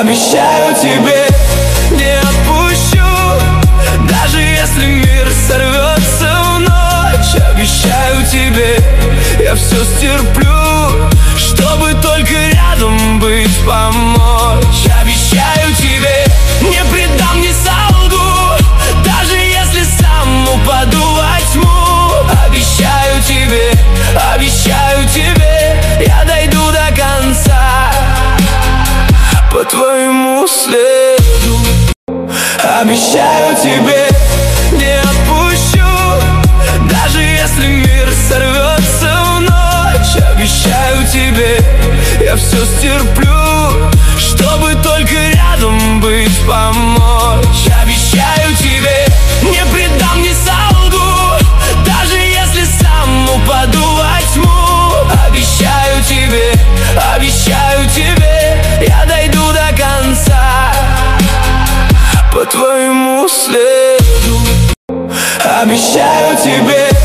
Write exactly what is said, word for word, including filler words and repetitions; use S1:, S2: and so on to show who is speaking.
S1: Обещаю тебе, не отпущу, даже если мир сорвется в ночь. Обещаю тебе, я все стерплю, чтобы только рядом быть, помочь. Обещаю тебе, не предам, не солгу, даже если сам упаду во тьму. Обещаю тебе, обещаю тебе, я дойду до конца по твоему следу. Обещаю тебе, не отпущу, даже если мир сорвется в ночь. Обещаю тебе, я все стерплю, чтобы только рядом быть, помочь. Обещаю тебе, не предам, не солгу, даже если сам упаду во тьму. Обещаю тебе, обещаю тебе, я дойду до конца по твоему следу. Обещаю тебе.